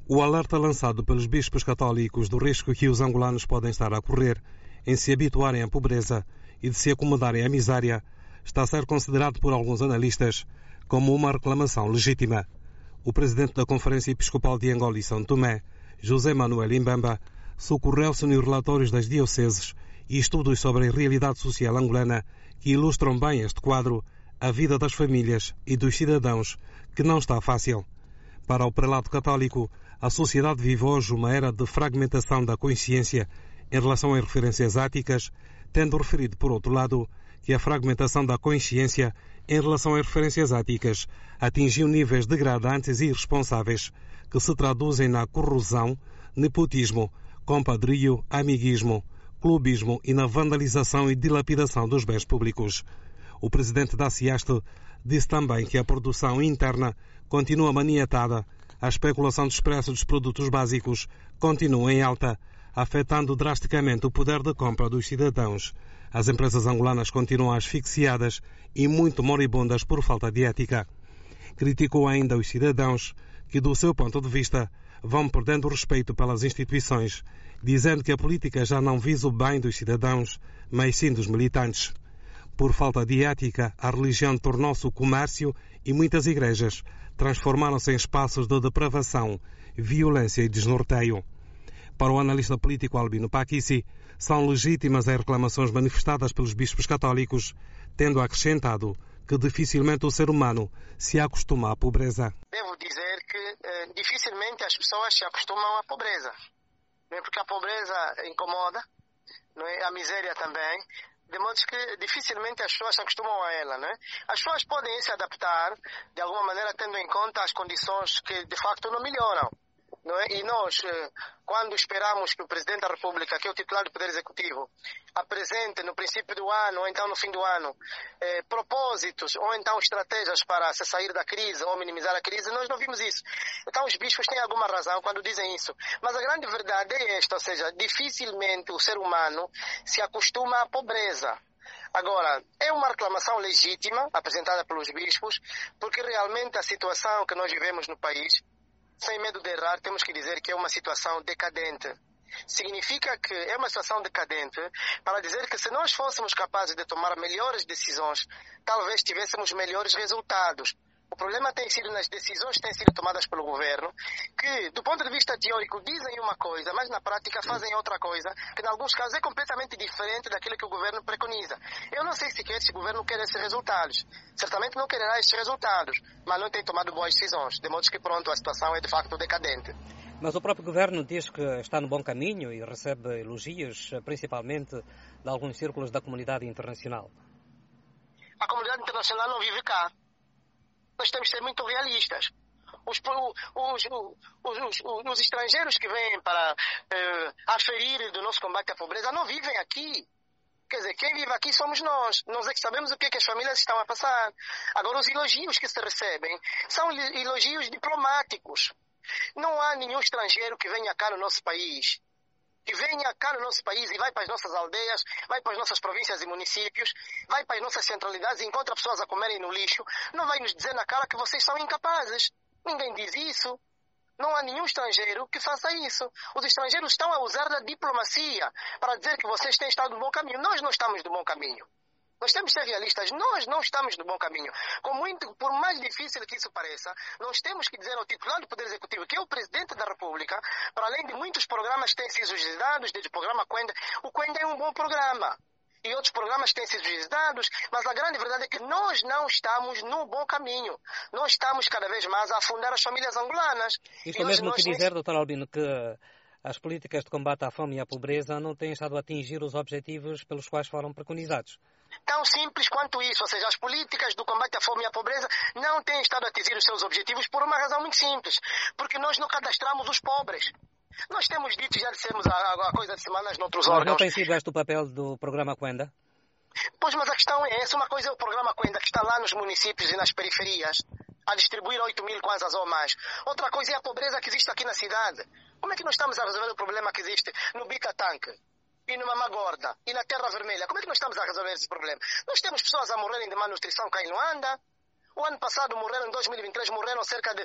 O alerta lançado pelos bispos católicos do risco que os angolanos podem estar a correr em se habituarem à pobreza e de se acomodarem à miséria está a ser considerado por alguns analistas como uma reclamação legítima. O presidente da Conferência Episcopal de Angola e São Tomé, José Manuel Imbamba, socorreu-se nos relatórios das dioceses e estudos sobre a realidade social angolana que ilustram bem este quadro, a vida das famílias e dos cidadãos, que não está fácil. Para o prelado católico, a sociedade vive hoje uma era de fragmentação da consciência em relação às referências éticas, tendo referido, por outro lado, que a fragmentação da consciência em relação às referências éticas atingiu níveis degradantes e irresponsáveis que se traduzem na corrosão, nepotismo, compadrio, amiguismo, clubismo e na vandalização e dilapidação dos bens públicos. O presidente da CIEST disse também que a produção interna continua maniatada, a especulação dos preços dos produtos básicos continua em alta, afetando drasticamente o poder de compra dos cidadãos. As empresas angolanas continuam asfixiadas e muito moribundas por falta de ética. Criticou ainda os cidadãos que, do seu ponto de vista, vão perdendo respeito pelas instituições, dizendo que a política já não visa o bem dos cidadãos, mas sim dos militantes. Por falta de ética, a religião tornou-se o comércio e muitas igrejas transformaram-se em espaços de depravação, violência e desnorteio. Para o analista político Albino Paquissi, são legítimas as reclamações manifestadas pelos bispos católicos, tendo acrescentado que dificilmente o ser humano se acostuma à pobreza. Devo dizer que dificilmente as pessoas se acostumam à pobreza, não é? Porque a pobreza incomoda, não é? A miséria também, de modo que dificilmente as pessoas se acostumam a ela, não é? As pessoas podem se adaptar de alguma maneira tendo em conta as condições que de facto não melhoram. Não é? E nós, quando esperamos que o Presidente da República, que é o titular do Poder Executivo, apresente no princípio do ano ou então no fim do ano propósitos ou então estratégias para se sair da crise ou minimizar a crise, nós não vimos isso. Então os bispos têm alguma razão quando dizem isso. Mas a grande verdade é esta, ou seja, dificilmente o ser humano se acostuma à pobreza. Agora, é uma reclamação legítima apresentada pelos bispos, porque realmente a situação que nós vivemos no país, sem medo de errar, temos que dizer que é uma situação decadente. Significa que é uma situação decadente para dizer que se nós fôssemos capazes de tomar melhores decisões, talvez tivéssemos melhores resultados. O problema tem sido nas decisões que têm sido tomadas pelo governo, que do ponto de vista teórico dizem uma coisa, mas na prática fazem outra coisa, que em alguns casos é completamente diferente daquilo que o governo preconiza. Eu não sei sequer se o governo quer esses resultados. Certamente não quererá esses resultados, mas não tem tomado boas decisões, de modo que pronto, a situação é de facto decadente. Mas o próprio governo diz que está no bom caminho e recebe elogios, principalmente de alguns círculos da comunidade internacional. A comunidade internacional não vive cá. Nós temos que ser muito realistas. Os estrangeiros que vêm para aferir do nosso combate à pobreza não vivem aqui. Quer dizer, quem vive aqui somos nós. Nós é que sabemos o que é que as famílias estão a passar. Agora, os elogios que se recebem são elogios diplomáticos. Não há nenhum estrangeiro que venha cá no nosso país. Que venha cá no nosso país e vai para as nossas aldeias, vai para as nossas províncias e municípios, vai para as nossas centralidades e encontra pessoas a comerem no lixo, não vai nos dizer na cara que vocês são incapazes. Ninguém diz isso. Não há nenhum estrangeiro que faça isso. Os estrangeiros estão a usar da diplomacia para dizer que vocês têm estado no bom caminho. Nós não estamos no bom caminho. Nós temos que ser realistas, nós não estamos no bom caminho. Por mais difícil que isso pareça, nós temos que dizer ao titular do Poder Executivo, que é o Presidente da República, para além de muitos programas que têm sido visitados, desde o programa Quenda, o Quenda é um bom programa. E outros programas têm sido visitados, mas a grande verdade é que nós não estamos no bom caminho. Nós estamos cada vez mais a afundar as famílias angolanas. Isto mesmo que dizer, Dr. Albino, que as políticas de combate à fome e à pobreza não têm estado a atingir os objetivos pelos quais foram preconizados. Tão simples quanto isso, ou seja, as políticas do combate à fome e à pobreza não têm estado a atingir os seus objetivos por uma razão muito simples, porque nós não cadastramos os pobres. Nós temos dito, já dissemos há coisa de semanas noutros órgãos... Mas não tem sido este o papel do programa Quenda? Pois, mas a questão é essa. Uma coisa é o programa Quenda, que está lá nos municípios e nas periferias, a distribuir 8.000 kwanzas ou mais. Outra coisa é a pobreza que existe aqui na cidade. Como é que nós estamos a resolver o problema que existe no Bicatanque? E no Mama Gorda, e na Terra Vermelha? Como é que nós estamos a resolver esse problema? Nós temos pessoas a morrerem de malnutrição cá em Luanda. O ano passado morreram, em 2023, morreram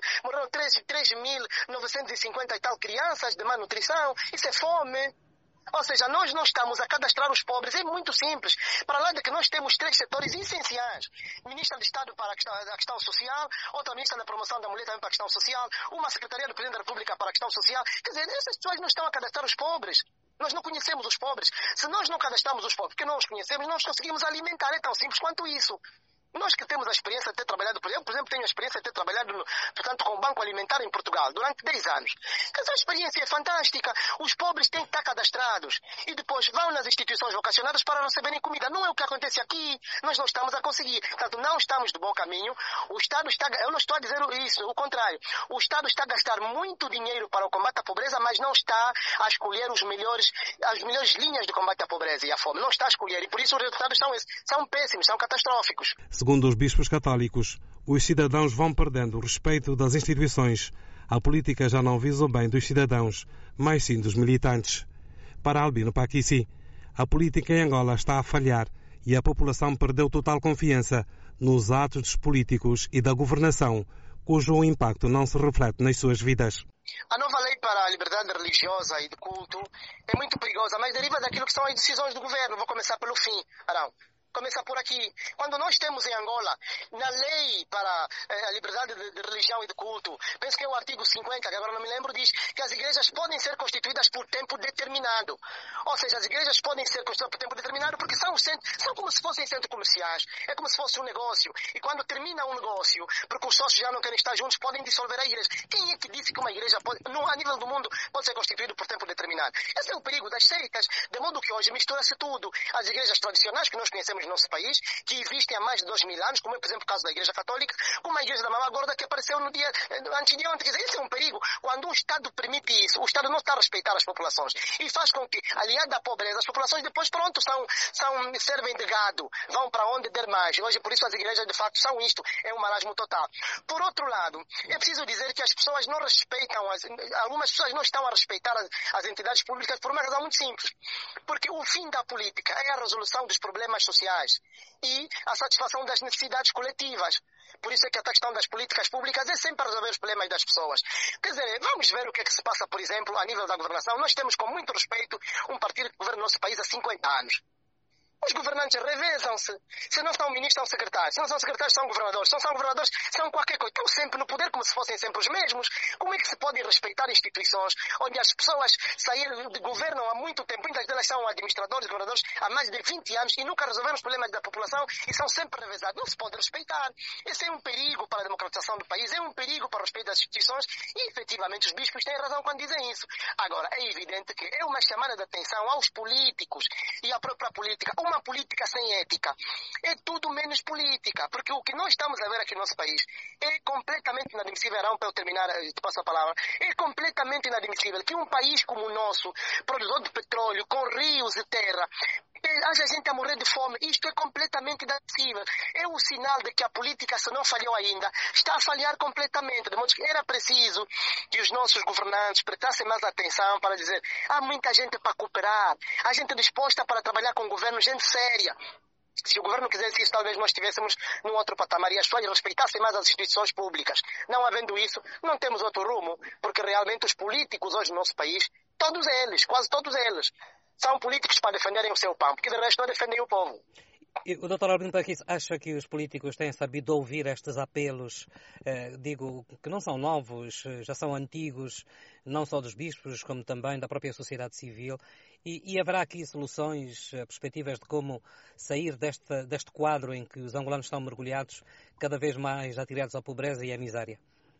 3.950 e tal crianças de malnutrição. Isso é fome. Ou seja, nós não estamos a cadastrar os pobres. É muito simples. Para lá de que nós temos 3 setores essenciais. Ministra de Estado para a questão social, outra ministra da Promoção da Mulher também para a questão social, uma Secretaria do Presidente da República para a questão social. Quer dizer, essas pessoas não estão a cadastrar os pobres. Nós não conhecemos os pobres. Se nós não cadastramos os pobres, porque não os conhecemos, não os conseguimos alimentar. É tão simples quanto isso. Nós que temos a experiência de ter trabalhado, por exemplo, tenho a experiência de ter trabalhado, portanto, com o Banco Alimentar em Portugal durante 10 anos. Essa experiência é fantástica. Os pobres têm que estar cadastrados e depois vão nas instituições vocacionadas para receberem comida. Não é o que acontece aqui. Nós não estamos a conseguir. Portanto, não estamos de bom caminho. O Estado está, eu não estou a dizer isso, o contrário. O Estado está a gastar muito dinheiro para o combate à pobreza, mas não está a escolher as melhores linhas de combate à pobreza e à fome. Não está a escolher. E por isso os resultados são péssimos, são catastróficos. Segundo os bispos católicos, os cidadãos vão perdendo o respeito das instituições. A política já não visa o bem dos cidadãos, mas sim dos militantes. Para Albino Paquissi, a política em Angola está a falhar e a população perdeu total confiança nos atos dos políticos e da governação, cujo impacto não se reflete nas suas vidas. A nova lei para a liberdade religiosa e de culto é muito perigosa, mas deriva daquilo que são as decisões do governo. Vou começar pelo fim, Arão. Começa por aqui. Quando nós temos em Angola, na lei para a liberdade de religião e de culto, penso que é o artigo 50, que agora não me lembro, diz que as igrejas podem ser constituídas por tempo determinado. Ou seja, as igrejas podem ser constituídas por tempo determinado porque são como se fossem centros comerciais. É como se fosse um negócio. E quando termina um negócio, porque os sócios já não querem estar juntos, podem dissolver a igreja. Quem é que disse que uma igreja pode, a nível do mundo, pode ser constituída por tempo determinado? Esse é o perigo das seitas, de modo que hoje mistura-se tudo. As igrejas tradicionais que nós conhecemos no nosso país, que existem há mais de 2000 anos, como é, por exemplo, o caso da Igreja Católica, como a Igreja da Mama Gorda que apareceu no dia antes de ontem. Quer dizer, esse é um perigo. Quando o Estado permite isso, o Estado não está a respeitar as populações e faz com que, aliado à pobreza, as populações depois, pronto, servem de gado, vão para onde der mais. Hoje, por isso, as igrejas, de facto, são isto. É um marasmo total. Por outro lado, é preciso dizer que as pessoas não respeitam, algumas pessoas não estão a respeitar as entidades públicas por uma razão muito simples. Porque o fim da política é a resolução dos problemas sociais e a satisfação das necessidades coletivas. Por isso é que a questão das políticas públicas é sempre resolver os problemas das pessoas. Quer dizer, vamos ver o que é que se passa, por exemplo, a nível da governação. Nós temos, com muito respeito, um partido que governa o nosso país há 50 anos. Os governantes revezam-se. Se não são ministros, são secretários. Se não são secretários, são governadores. Se não são governadores, são qualquer coisa. Estão sempre no poder como se fossem sempre os mesmos. Como é que se podem respeitar instituições onde as pessoas governam há muito tempo? Muitas delas são administradores, governadores há mais de 20 anos e nunca resolveram os problemas da população e são sempre revezados. Não se pode respeitar. Esse é um perigo para a democratização do país, é um perigo para o respeito das instituições e, efetivamente, os bispos têm razão quando dizem isso. Agora, é evidente que é uma chamada de atenção aos políticos e à própria política. Uma política sem ética é tudo menos política, porque o que nós estamos a ver aqui no nosso país é completamente inadmissível. Arão, para eu terminar, te passo a palavra, é completamente inadmissível que um país como o nosso, produtor de petróleo, com rios e terra, haja gente a morrer de fome. Isto é completamente inadmissível. É um sinal de que a política, se não falhou ainda, está a falhar completamente. De modo que era preciso que os nossos governantes prestassem mais atenção para dizer, há muita gente para cooperar, há gente disposta para trabalhar com o governo, gente séria. Se o governo quisesse isso, talvez nós estivéssemos num outro patamar e as pessoas respeitassem mais as instituições públicas. Não havendo isso, não temos outro rumo, porque realmente os políticos hoje no nosso país, todos eles, quase todos eles, são políticos para defenderem o seu pão, porque de resto não defendem o povo. O Dr. Albino Paquissi acha que os políticos têm sabido ouvir estes apelos, que não são novos, já são antigos, não só dos bispos, como também da própria sociedade civil, e haverá aqui soluções, perspectivas de como sair deste quadro em que os angolanos estão mergulhados, cada vez mais atirados à pobreza e à miséria?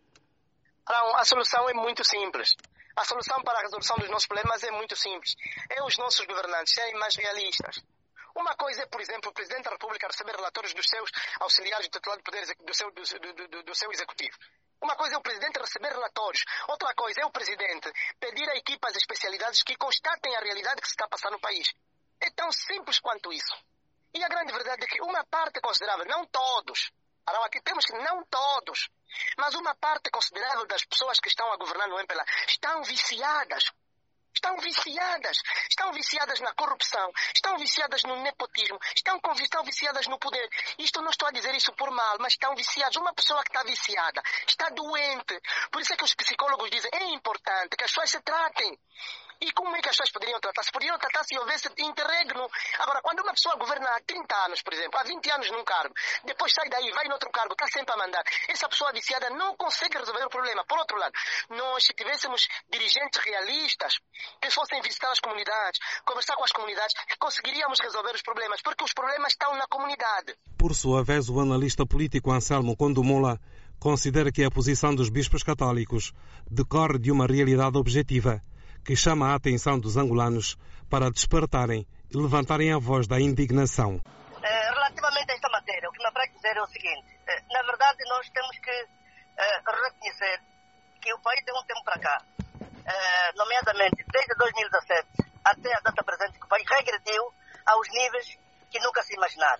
A solução é muito simples. A solução para a resolução dos nossos problemas é muito simples. É os nossos governantes serem mais realistas. Uma coisa é, por exemplo, o Presidente da República receber relatórios dos seus auxiliares do poder do seu executivo. Uma coisa é o Presidente receber relatórios. Outra coisa é o Presidente pedir a equipas de especialidades que constatem a realidade que se está passando no país. É tão simples quanto isso. E a grande verdade é que uma parte considerável, não todos, aqui temos que não todos, mas uma parte considerável das pessoas que estão a governar no MPLA estão viciadas. Estão viciadas na corrupção, estão viciadas no nepotismo, estão viciadas no poder. Isto não estou a dizer isso por mal, mas estão viciadas. Uma pessoa que está viciada está doente. Por isso é que os psicólogos dizem é importante que as pessoas se tratem. E como é que as pessoas poderiam tratar? Se poderiam tratar se houvesse interregno. Agora, quando uma pessoa governa há 30 anos, por exemplo, há 20 anos num cargo, depois sai daí, vai em outro cargo, está sempre a mandar, essa pessoa viciada não consegue resolver o problema. Por outro lado, nós, se tivéssemos dirigentes realistas que fossem visitar as comunidades, conversar com as comunidades, conseguiríamos resolver os problemas, porque os problemas estão na comunidade. Por sua vez, o analista político Anselmo Condomola considera que a posição dos bispos católicos decorre de uma realidade objetiva que chama a atenção dos angolanos para despertarem e levantarem a voz da indignação. Relativamente a esta matéria, o que me apraz dizer é o seguinte. Na verdade, nós temos que reconhecer que o país, de um tempo para cá, nomeadamente desde 2017 até a data presente, que o país regrediu aos níveis que nunca se imaginaram.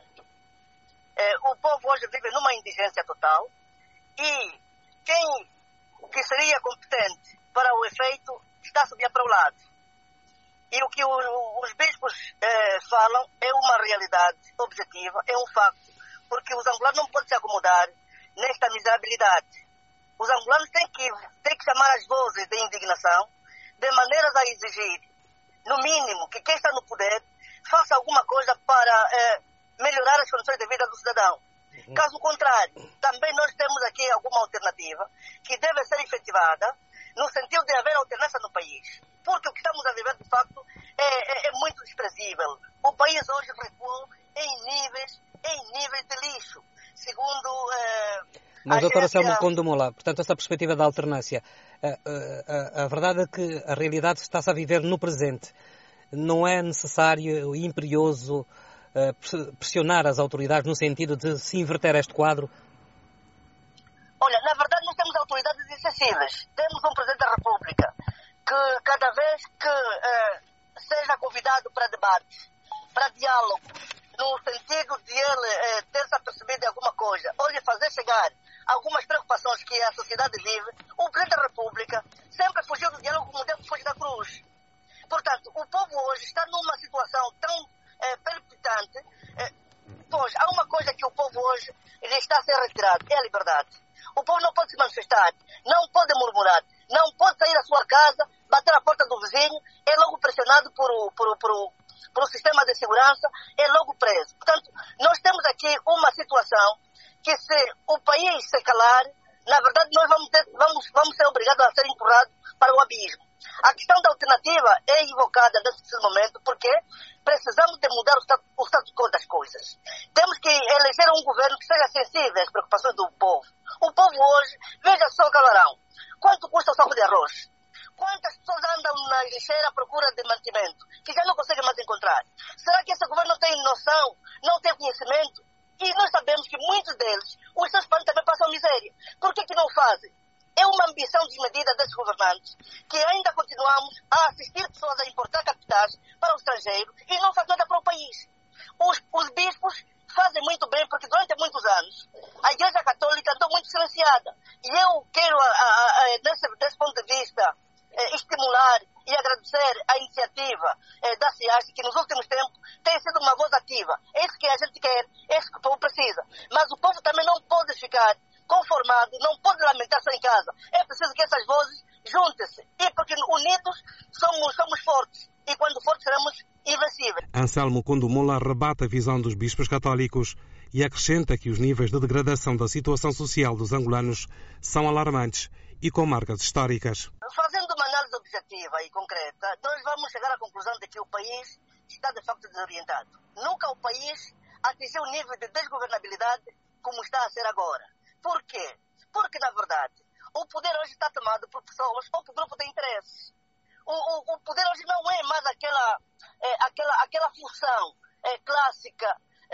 O povo hoje vive numa indigência total e quem que seria competente para o efeito está a subir para o lado. E o que os bispos falam é uma realidade objetiva, é um facto, porque os angolanos não podem se acomodar nesta miserabilidade. Os angolanos têm que chamar as vozes de indignação, de maneiras a exigir, no mínimo, que quem está no poder faça alguma coisa para melhorar as condições de vida do cidadão. Caso contrário, também nós temos aqui alguma alternativa que deve ser efetivada no sentido de haver alternância no país. Porque o que estamos a viver, de facto, é muito desprezível. O país hoje recuou em níveis de lixo. Segundo... Mas, doutor Anselmo Condomola, portanto, essa perspectiva da alternância, a verdade é que a realidade está-se a viver no presente. Não é necessário e imperioso pressionar as autoridades no sentido de se inverter este quadro? Olha, na verdade nós temos autoridades excessivas. Temos um Presidente da República que cada vez que seja convidado para debate, para diálogo, no sentido de ele ter-se apercebido de alguma coisa, ou lhe fazer chegar algumas preocupações que a sociedade vive, o Presidente da República sempre fugiu do diálogo como Deus foge da cruz. Portanto, o povo hoje está numa situação tão palpitante, pois há uma coisa que o povo hoje ele está a ser retirado, é a liberdade. O povo não pode se manifestar, não pode murmurar, não pode sair da sua casa, bater na porta do vizinho, é logo pressionado por o sistema de segurança, é logo preso. Portanto, nós temos aqui uma situação que se o país se calar, na verdade nós vamos ser obrigados a ser empurrados para o abismo. A questão da alternativa é invocada nesse momento porque precisamos de mudar o status quo das coisas. Temos que eleger um governo que seja sensível às preocupações do povo. O povo hoje, veja só, Calarão, quanto custa o saco de arroz? Quantas pessoas andam na lixeira à procura de mantimento, que já não conseguem mais encontrar? Será que esse governo não tem noção, não tem conhecimento? E nós sabemos que muitos deles, os seus pais também passam miséria. Por que não fazem? É uma ambição desmedida desses governantes que ainda continuamos a assistir pessoas a importar capitais para o estrangeiro e não faz nada para o país. Os bispos fazem muito bem porque durante muitos anos a Igreja Católica andou muito silenciada. E eu quero, desse ponto de vista, estimular e agradecer a iniciativa da CIAS, que nos últimos tempos tem sido uma voz ativa. É isso que a gente quer, é isso que o povo precisa. Mas o povo também não pode ficar conformado, não pode lamentar-se em casa. É preciso que essas vozes juntem-se. E porque unidos somos fortes. E quando fortes seremos invencíveis. Anselmo Condomola rebate a visão dos bispos católicos e acrescenta que os níveis de degradação da situação social dos angolanos são alarmantes e com marcas históricas. Fazendo uma análise objetiva e concreta, nós vamos chegar à conclusão de que o país está de facto desorientado. Nunca o país atingiu o nível de desgovernabilidade como está a ser agora. Por quê? Porque, na verdade, o poder hoje está tomado por pessoas ou por grupo de interesses. O poder hoje não é mais aquela função clássica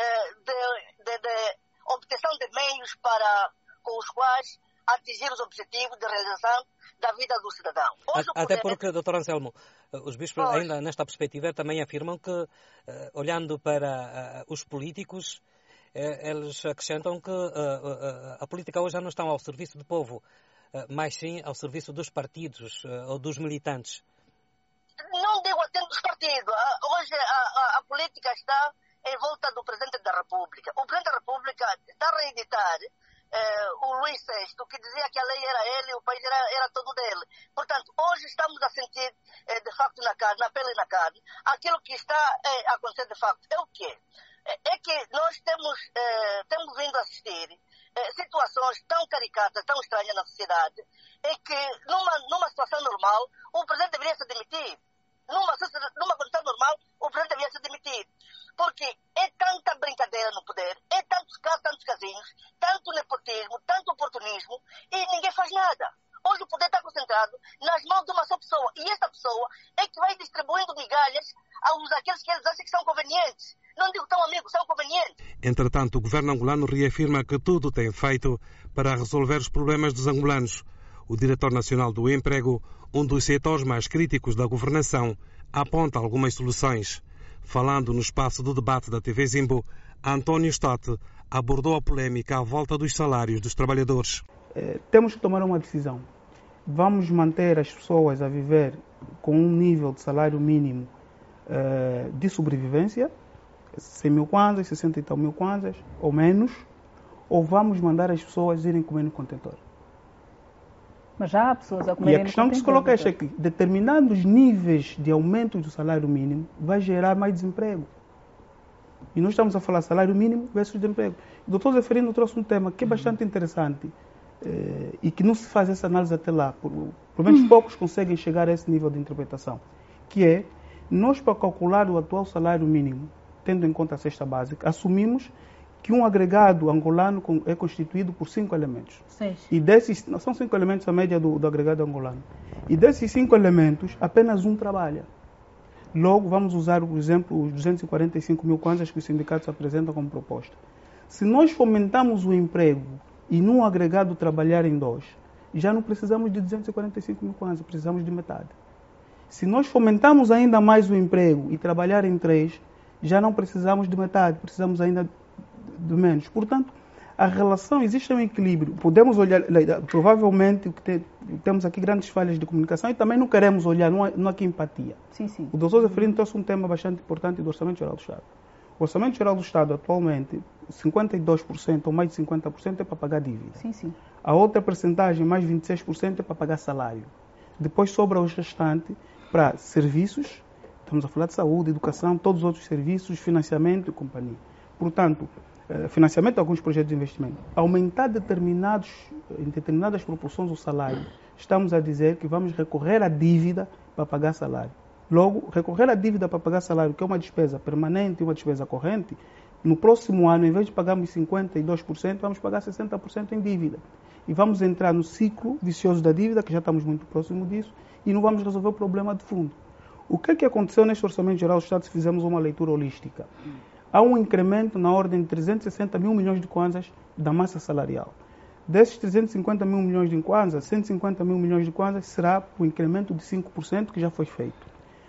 de obtenção de meios com os quais atingir os objetivos de realização da vida do cidadão. Até porque, Dr. Anselmo, os bispos, ainda nesta perspectiva, também afirmam que, olhando para os políticos, eles acrescentam que a política hoje já não está ao serviço do povo, mas sim ao serviço dos partidos ou dos militantes. não digo atento dos partidos. Hoje a política está em volta do Presidente da República. O Presidente da República está a reeditar o Luís VI, que dizia que a lei era ele e o país era todo dele. Portanto, hoje estamos a sentir, de facto, na carne, na pele e na carne, aquilo que está a acontecer de facto. É o quê? É que nós temos vindo a assistir situações tão caricatas, tão estranhas na sociedade, em que numa situação normal o Presidente deveria se demitir. Numa condição normal, o Presidente deveria se demitir. Porque é tanta brincadeira no poder, é tantos casos, tantos casinhos, tanto nepotismo, tanto oportunismo, e ninguém faz nada. Hoje o poder está concentrado nas mãos de uma só pessoa, e essa pessoa é que vai distribuindo migalhas àqueles que eles acham que são convenientes. Não digo tão amigos, são convenientes. Entretanto, o governo angolano reafirma que tudo tem feito para resolver os problemas dos angolanos. O diretor nacional do emprego, um dos setores mais críticos da governação, aponta algumas soluções. Falando no espaço do debate da TV Zimbo, António Stott abordou a polémica à volta dos salários dos trabalhadores. Temos que tomar uma decisão. Vamos manter as pessoas a viver com um nível de salário mínimo de sobrevivência, 100 mil kwanzas, 60 e tal mil kwanzas, ou menos, ou vamos mandar as pessoas irem comer no contentor? Mas já há pessoas a comerem no contentor. E a questão que se coloca é que determinados níveis de aumento do salário mínimo vai gerar mais desemprego. E nós estamos a falar salário mínimo versus desemprego. O doutor Zeferino trouxe um tema que é bastante interessante e que não se faz essa análise até lá. Pelo menos poucos conseguem chegar a esse nível de interpretação. Que é, nós para calcular o atual salário mínimo, tendo em conta a cesta básica, assumimos que um agregado angolano é constituído por 5 elementos. 6. E desses, são 5 elementos a média do agregado angolano. E desses 5 elementos, apenas um trabalha. Logo, vamos usar, por exemplo, os 245 mil kwanzas que os sindicatos apresentam como proposta. Se nós fomentamos o emprego e num agregado trabalhar em 2, já não precisamos de 245 mil kwanzas, precisamos de metade. Se nós fomentamos ainda mais o emprego e trabalhar em 3, já não precisamos de metade, precisamos ainda de menos. Portanto, a relação, existe um equilíbrio. Podemos olhar, provavelmente, temos aqui grandes falhas de comunicação e também não queremos olhar, não há aqui empatia. Sim, sim. O doutor Zeferino trouxe um tema bastante importante do Orçamento Geral do Estado. O Orçamento Geral do Estado, atualmente, 52% ou mais de 50% é para pagar dívida. Sim, sim. A outra percentagem, mais 26%, é para pagar salário. Depois sobra os restantes para serviços, estamos a falar de saúde, educação, todos os outros serviços, financiamento e companhia. Portanto, financiamento de alguns projetos de investimento. Aumentar em determinadas proporções o salário, estamos a dizer que vamos recorrer à dívida para pagar salário. Logo, recorrer à dívida para pagar salário, que é uma despesa permanente e uma despesa corrente, no próximo ano, em vez de pagarmos 52%, vamos pagar 60% em dívida. E vamos entrar no ciclo vicioso da dívida, que já estamos muito próximo disso, e não vamos resolver o problema de fundo. O que é que aconteceu neste Orçamento Geral do Estado se fizermos uma leitura holística? Há um incremento na ordem de 360 mil milhões de kwanzas da massa salarial. Desses 350 mil milhões de kwanzas, 150 mil milhões de kwanzas será o incremento de 5% que já foi feito.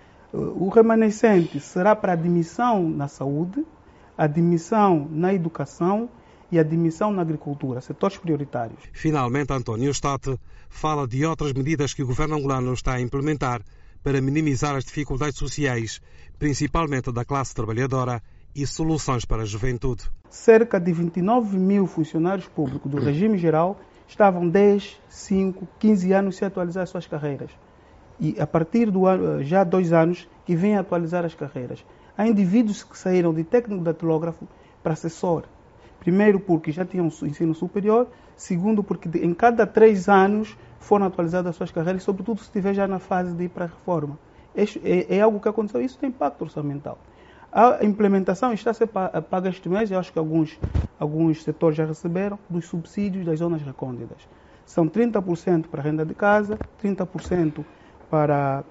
O remanescente será para admissão na saúde, admissão na educação e admissão na agricultura, setores prioritários. Finalmente, António Stott fala de outras medidas que o governo angolano está a implementar para minimizar as dificuldades sociais, principalmente da classe trabalhadora, e soluções para a juventude. Cerca de 29 mil funcionários públicos do regime geral estavam 10, 5, 15 anos sem atualizar as suas carreiras. E a partir do ano, já há 2 anos, que vêm atualizar as carreiras. Há indivíduos que saíram de técnico datilógrafo para assessor. Primeiro porque já tinham ensino superior, segundo porque em cada 3 anos foram atualizadas as suas carreiras, sobretudo se estiver já na fase de ir para a reforma. É algo que aconteceu, isso tem impacto orçamental. A implementação está a ser paga este mês, eu acho que alguns setores já receberam, dos subsídios das zonas recônditas. São 30% para renda de casa, 30% para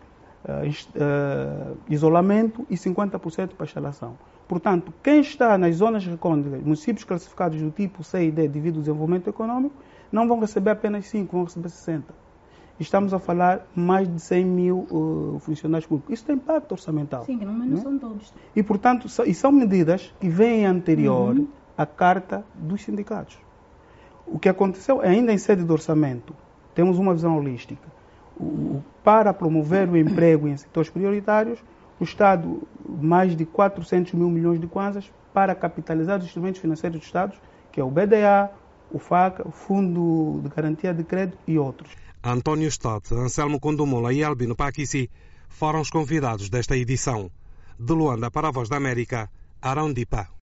isolamento e 50% para instalação. Portanto, quem está nas zonas recônditas, municípios classificados do tipo C e D devido ao desenvolvimento econômico, não vão receber apenas 5, vão receber 60. Estamos a falar mais de 100 mil funcionários públicos. Isso tem impacto orçamental. Sim, que não são todos. E, portanto, são medidas que vêm anterior à carta dos sindicatos. O que aconteceu, ainda em sede de orçamento, temos uma visão holística. Para promover o emprego em setores prioritários, o Estado, mais de 400 mil milhões de kwanzas para capitalizar os instrumentos financeiros do Estado, que é o BDA, o FACA, o Fundo de Garantia de Crédito e outros. António Stott, Anselmo Condomola e Albino Paquissi foram os convidados desta edição. De Luanda para a Voz da América, Arão Dipa.